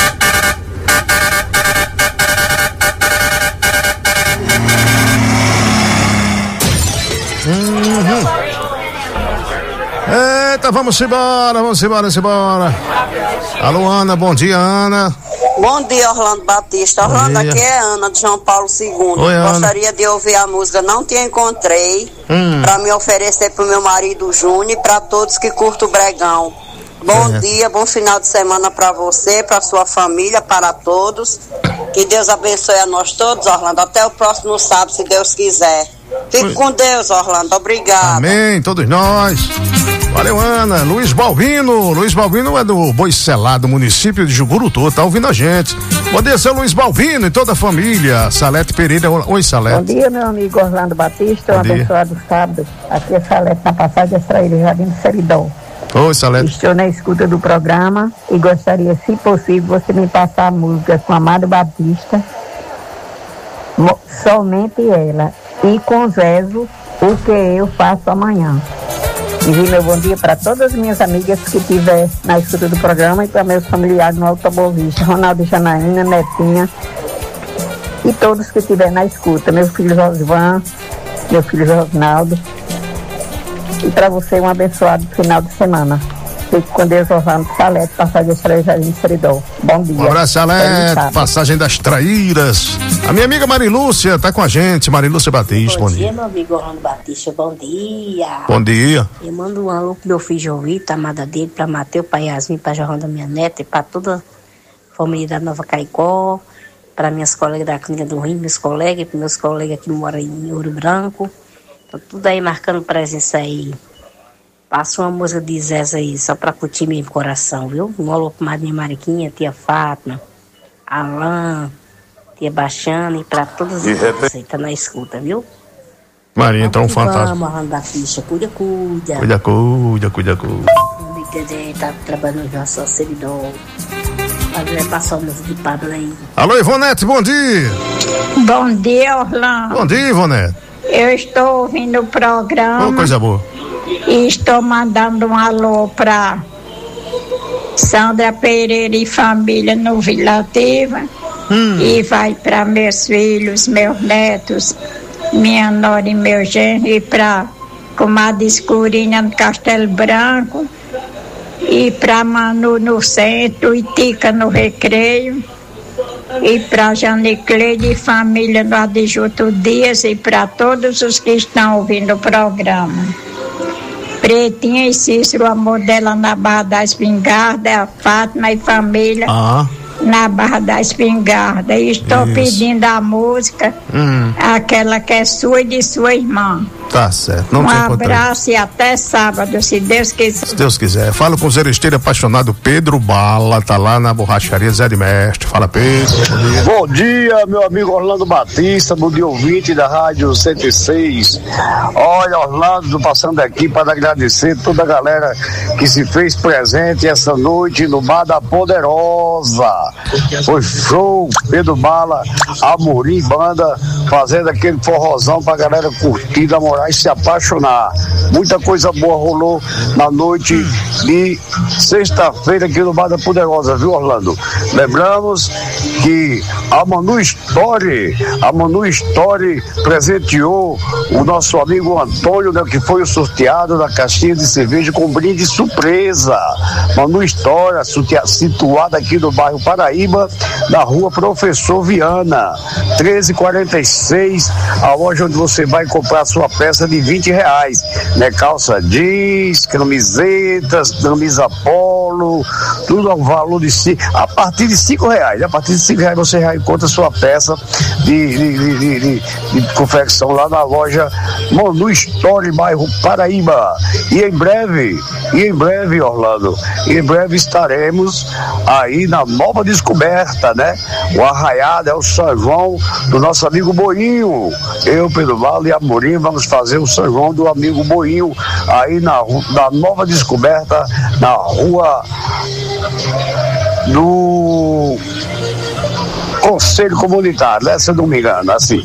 Eita, vamos embora. Alô, Ana, bom dia, Ana. Bom dia, Orlando Batista. Orlando, aqui é Ana, de João Paulo II. Oi, gostaria de ouvir a música Não Te Encontrei, para me oferecer pro meu marido Júnior e para todos que curtem o Bregão. Bom dia, bom final de semana para você, para sua família, para todos. Que Deus abençoe a nós todos, Orlando. Até o próximo sábado, se Deus quiser. Fique com Deus, Orlando. Obrigado. Amém, todos nós. Valeu, Ana. Luiz Balbino é do Boicelado, município de Jucurutu, tá ouvindo a gente. Bom dia, seu Luiz Balbino e toda a família. Salete Pereira. Oi, Salete. Bom dia, meu amigo Orlando Batista. Um abençoado sábado. Aqui é Salete, na passagem Extraíra, Jardim do Seridó. Oi, Salete. Estou na escuta do programa e gostaria, se possível, você me passar a música com Amado Batista, somente ela, e com Zezo, o que eu faço amanhã. Envie meu bom dia para todas as minhas amigas que estiver na escuta do programa e para meus familiares no Alto Boa Vista, Ronaldo e Janaína, Netinha e todos que estiver na escuta, meu filho Josvan, meu filho Rosnaldo. E para você um abençoado final de semana. Fique com Deus, Orlando. Salete, passagem das Traíras de Seridó. Bom dia. Um abraço, Salete, passagem das Traíras. A minha amiga Marilúcia tá com a gente, Marilúcia Batista. Bom dia, meu amigo Orlando Batista. Bom dia. Bom dia. Eu mando um alô pro meu filho Jovito, a amada dele, pra Mateus, pra Yasmin, pra Joana, minha neta, e pra toda a família da Nova Caicó, pra minhas colegas da Clínica do Rio, meus colegas que moram em Ouro Branco. Tô tudo aí marcando presença aí. Passa uma música de Zéza aí, só pra curtir meu coração, viu? Um alô pra Madrinha Mariquinha, tia Fátima, Alain, tia Baixana e pra todas as pessoas aí, tá na escuta, viu? Maria, então, fantástico. Vamos, Orlando Batista, cuida. Cuida. O amigo Dedé tá trabalhando já só Seridó. Passou a música de Pablo aí. Alô, Ivonete, bom dia. Bom dia, Orlando. Bom dia, Ivonete. Eu estou ouvindo o programa. Oh, coisa boa. E estou mandando um alô para Sandra Pereira e família no Vila Ativa. E vai para meus filhos, meus netos, minha nora e meu genro, e para comadre Escurinha no Castelo Branco, e para Manu no centro, e Tica no Recreio, e para Janicleide e família do Adjuto Dias, e para todos os que estão ouvindo o programa. Pretinha e Cícero, amor dela na Barra da Espingarda, a Fátima e família na Barra da Espingarda. E estou pedindo a música, aquela que é sua e de sua irmã. Tá certo. Não um abraço e até sábado, se Deus quiser. Se Deus quiser. Falo com o zeresteiro apaixonado Pedro Bala, tá lá na borracharia Zé de Mestre. Fala, Pedro. Bom dia, meu amigo Orlando Batista, bom dia ouvinte da Rádio 106. Olha, Orlando, passando aqui para agradecer toda a galera que se fez presente essa noite no Bar da Poderosa. Foi show, Pedro Bala, Amorim Banda, fazendo aquele forrozão pra galera curtir, namorar e se apaixonar. Muita coisa boa rolou na noite de sexta-feira aqui no Bar da Poderosa, viu, Orlando? Lembramos que a Manu Story presenteou o nosso amigo Antônio, né, que foi o sorteado da caixinha de cerveja com brinde surpresa. Manu Story, situada aqui no bairro Paraíba, na rua Professor Viana, 1346, a loja onde você vai comprar sua peça peça de R$20, né? Calça jeans, camisetas, camisa polo, tudo ao valor de a partir de R$5. A partir de R$5 você já encontra sua peça de confecção lá na loja Manu Store, bairro Paraíba. E em breve, Orlando, em breve estaremos aí na Nova Descoberta, né? O arraiado é o São João do nosso amigo Boinho. Eu, Pedro Vale e Amorim vamos fazer o São João do amigo Boinho aí na Nova Descoberta, na rua do Conselho Comunitário, né? Se eu não me engano, assim.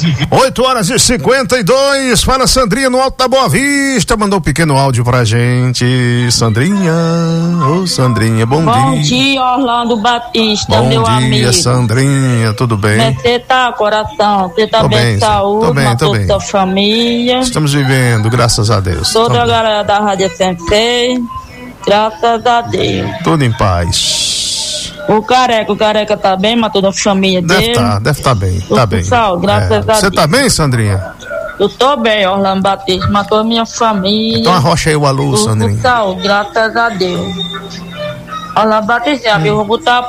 8h52, fala Sandrinha no Alto da Boa Vista, mandou um pequeno áudio pra gente. Sandrinha, Sandrinha, bom dia. Bom dia, Orlando Batista, bom meu dia, amigo. Bom dia, Sandrinha, tudo bem? Você tá, coração? Você tá bem de saúde, tô bem. Sua família? Estamos vivendo, graças a Deus. Toda a galera da Rádio Sensei, graças a Deus. Tudo em paz. O careca tá bem, mas toda a família dele. Deve tá bem, tá bem. Graças a Deus. Você tá bem, Sandrinha? Eu tô bem, Orlando Batista, mas toda a minha família. Então arrocha aí o alô, Sandrinha. Saúde, graças a Deus. Orlando Batista, eu vou botar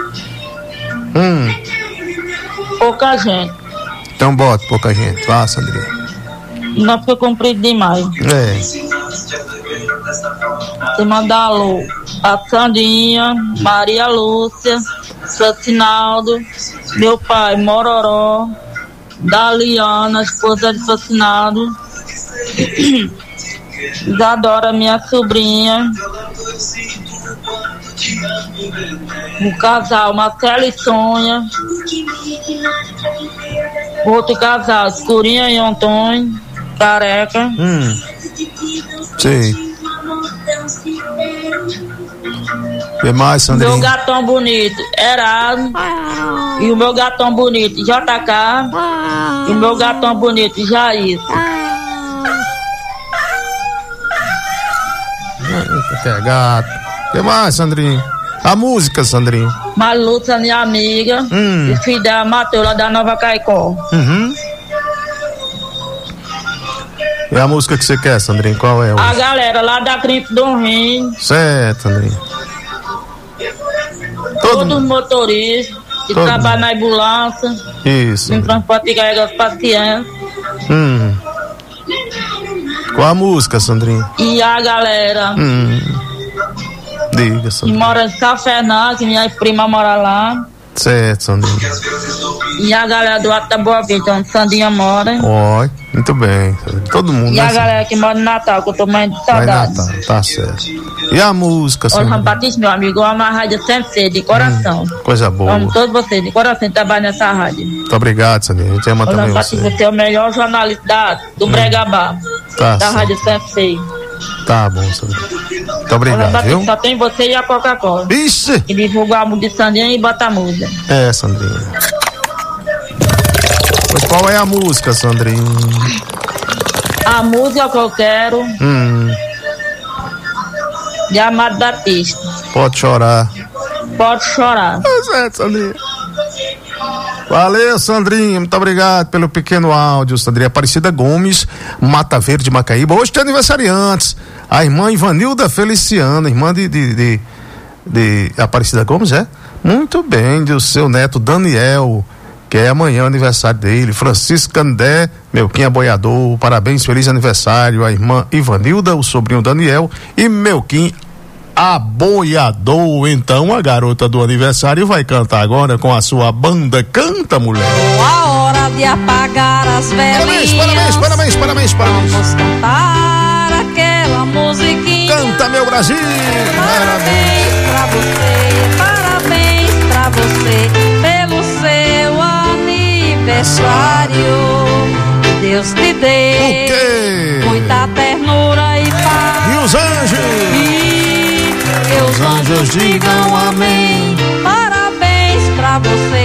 pouca gente. Então bota pouca gente, vá, Sandrinha. Não foi comprido demais. Você mandar alô a Sandinha, Maria Lúcia, Francinaldo, meu pai Mororó, Daliana, esposa de Francinaldo, Isadora, minha sobrinha, o casal Marcelo e Sonha, outro casal Escurinha e Antônio, careca. Sim. E mais, Sandrinha? Meu gatão bonito, Erasmo. E o meu gatão bonito, JK. E o meu gatão bonito, Jair. Que é gato. E mais, Sandrinha? A música, Sandrinha? Maluca, minha amiga. E filho da Matheus, lá da Nova Caicó. E a música que você quer, Sandrinha? Qual é? A galera lá da Crimpo do Rim. Certo, Sandrinha. Todos os motoristas que trabalham na ambulância. Isso. Em transporte e carrega os pacientes. Qual a música, Sandrinha? E a galera Diga, que Sandrinha. mora em São Fernando, que minha prima mora lá. Certo, Sandrinha. E a galera do Alto da Boa Vista, onde Sandinha mora. Muito bem. Todo mundo. E a galera que mora no Natal, que eu tô morrendo de saudade. Natal, tá certo. E a música, Sandrinha? Orlando Batista, meu amigo, eu amo a Rádio Sensei, de coração. Coisa boa. Amo todos vocês, de coração, que trabalham nessa rádio. Muito obrigado, Sandrinha. A gente ama também Orlando Batista, você é o melhor jornalista do Bregabá, da Rádio Sensei. Tá bom, Sandrinha. Muito obrigado, viu? Só tem você e a Coca-Cola. Ixi! Que divulga a música de Sandinha e bota a música. Sandrinha. Pois qual é a música, Sandrinha? A música que eu quero de Amado Batista. Pode chorar. Pode chorar. Certo, Sandrinha. Valeu, Sandrinha, muito obrigado pelo pequeno áudio, Sandrinha. Aparecida Gomes, Mata Verde, Macaíba. Hoje tem aniversariantes. A irmã Ivanilda Feliciana, irmã de Aparecida Gomes, é? Muito bem, do seu neto Daniel, que é amanhã o aniversário dele. Francisco Candé, Melquinha Boiador, parabéns, feliz aniversário. A irmã Ivanilda, o sobrinho Daniel e Melquim Aboiador. Então a garota do aniversário vai cantar agora com a sua banda Canta Mulher. A hora de apagar as velinhas. Parabéns. Vamos cantar aquela musiquinha. Canta, meu Brasil. Parabéns pra você pelo seu aniversário. Deus te dê muita ternura e paz. E os anjos? Que os anjos digam amém. Parabéns pra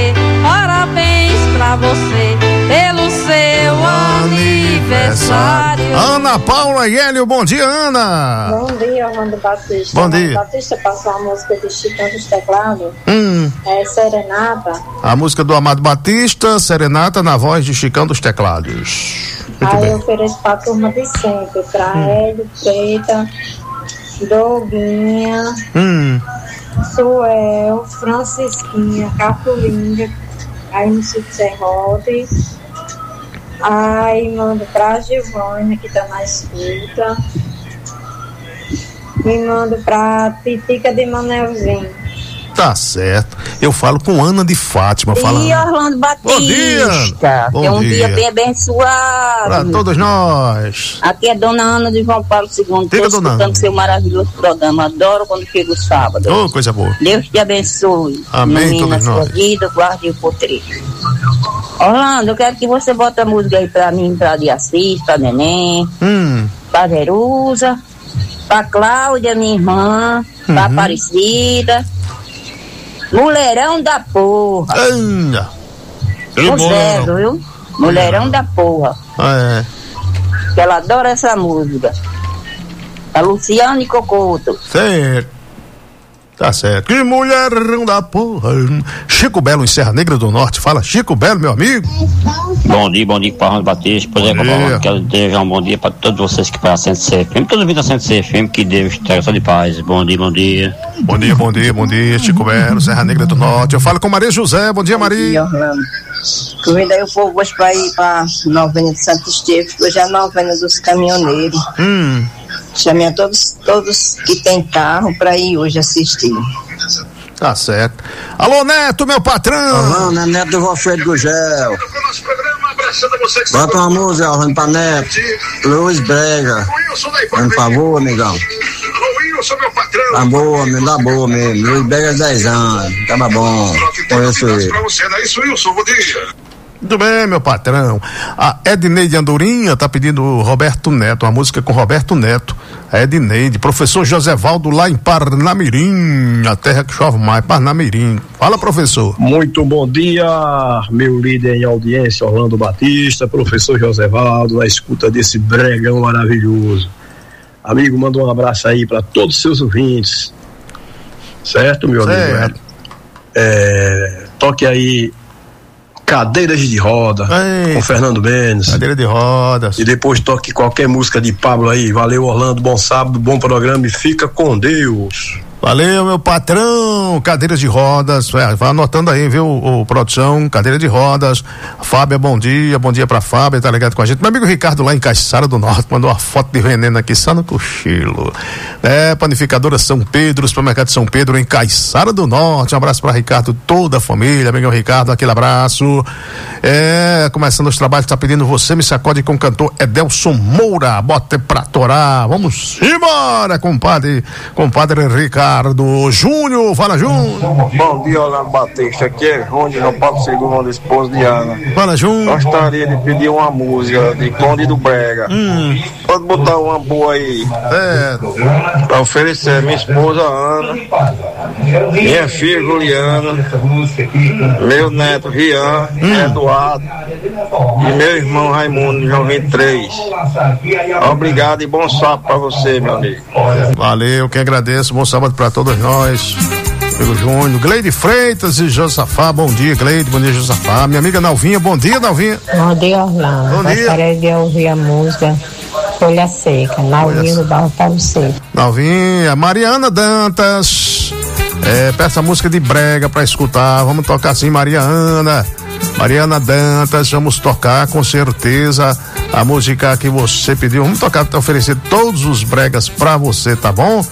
você pelo seu aniversário. Ana Paula e Hélio, bom dia, Ana. Bom dia, Orlando Batista. Bom dia. Orlando Batista passou a música de Chicão dos Teclados. É Serenata. A música do Amado Batista, Serenata, na voz de Chicão dos Teclados. Aí eu ofereço pra turma de sempre, pra Hélio, Preta, Doguinha, Suel, Francisquinha, Capulinha, aí no Sítio Serrote. Aí mando pra Giovana, que tá na escuta. E mando pra Titica de Manelzinho. Tá certo. Eu falo com Ana de Fátima. E Orlando Batista. Bom dia. Tem um dia bem abençoado. Pra todos nós. Aqui é Dona Ana de João Paulo II. Estou escutando seu maravilhoso programa. Adoro quando chega o sábado. Oh, coisa boa. Deus te abençoe. Amém, todos na sua nós. vida, guarde o potreiro. Orlando, eu quero que você bote a música aí pra mim, pra de Assis, pra Neném, pra Verusa, pra Cláudia, minha irmã, pra Aparecida. Mulherão da porra. Ainda. O Zero, viu? Mulherão da porra. É. Que ela adora essa música. A Luciane Cocoto. Certo. Tá certo. Que mulherão da porra. Chico Belo em Serra Negra do Norte. Fala, Chico Belo, meu amigo. Bom dia para Orlando Batista. Pois é, quero desejar um bom dia para todos vocês que fazem a Centro CFM. Todos vindo a Centro CFM, que Deus tenha só de paz. Bom dia, bom dia. Bom dia, bom dia, bom dia. Chico Belo, Serra Negra do Norte. Eu falo com Maria José. Bom dia, Maria. Bom dia, Orlando. Convidei o povo hoje para ir para a novena de Santo Esteves, hoje é a novena dos caminhoneiros. Chamei a todos que tem carro para ir hoje assistir. Tá certo. Alô, Neto, meu patrão. Orlando, é Neto do Valfredo Gugel. Bota uma música, Orlando, pra Neto. Luiz Brega. Por favor, amigão. Tá boa, me dá boa mesmo. Luiz Brega 10 anos. Tava bom. Conheço ele. Muito bem, meu patrão. A Edneide Andorinha tá pedindo Roberto Neto, uma música com Roberto Neto. A Edneide, professor Josevaldo lá em Parnamirim, a terra que chove mais, Parnamirim. Fala, professor. Muito bom dia, meu líder em audiência, Orlando Batista, professor Josevaldo, na escuta desse bregão maravilhoso. Amigo, manda um abraço aí para todos os seus ouvintes. Certo, meu amigo? Toque aí Cadeiras de Roda, com Fernando Mendes. Cadeira de Rodas. E depois toque qualquer música de Pablo aí. Valeu, Orlando, bom sábado, bom programa e fica com Deus. Valeu, meu patrão. Cadeiras de Rodas, vai anotando aí, viu, o produção, Cadeira de Rodas. Fábia, bom dia pra Fábia, tá ligado com a gente. Meu amigo Ricardo lá em Caiçara do Norte mandou uma foto de veneno aqui só no cochilo. Panificadora São Pedro, supermercado São Pedro em Caiçara do Norte. Um abraço pra Ricardo, toda a família, amigão Ricardo, aquele abraço. Começando os trabalhos, tá pedindo Você Me Sacode com o cantor Edelson Moura. Bota pra torar, vamos embora, compadre Ricardo. Júnior, fala, Júnior. Bom dia, Orlando Batista. Aqui é Rony, João Paulo II, esposo de Ana. Fala, Júnior. Gostaria de pedir uma música de Conde do Brega. Pode botar uma boa aí. Pra oferecer minha esposa Ana, minha filha Juliana, meu neto Rian, Eduardo e meu irmão Raimundo, João 23. Obrigado e bom sábado pra você, meu amigo. Valeu, que agradeço. Bom sábado pra todos nós. Pelo Júnior, Gleide Freitas e Josafá, bom dia, Gleide, bom dia, Josafá. Minha amiga Nalvinha, bom dia, Nalvinha. Bom dia, Orlando. Gostaria de ouvir a música Folha Seca, Nalvinha do Barro Paulo Seco. Nalvinha, Mariana Dantas, peça a música de brega pra escutar, vamos tocar assim, Mariana Dantas, vamos tocar com certeza a música que você pediu, vamos tocar, oferecer todos os bregas pra você, tá bom?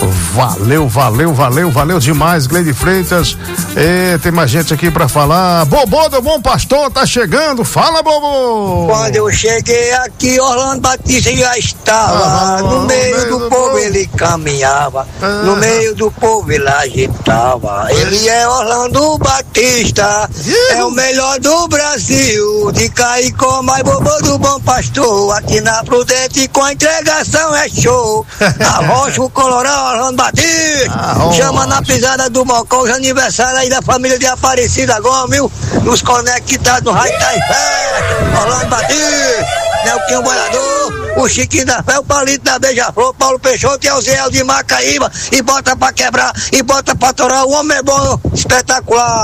Valeu demais, Gleide Freitas. Tem mais gente aqui pra falar. Bobô do Bom Pastor tá chegando, fala, Bobô. Quando eu cheguei aqui, Orlando Batista já estava no meio do povo, ele caminhava, no meio do povo ele agitava. Ele é Orlando Batista, é o melhor do Brasil, de Caicó, mais Bobô do Bom Pastor, aqui na Prudente com a entregação é show. A Rocha, o Colorado, Orlando Batista, chama na pisada do Mocó, os aniversários aí da família de Aparecida Gomes, viu? Os conectados no Raio da Festa, Orlando Batista, Nelquinho Boiador, o Chiquinho da Fé, o Palito da Beija-Flor, Paulo Peixoto e o Zé de Macaíba, e bota pra quebrar, e bota pra torar, o homem é bom, espetacular.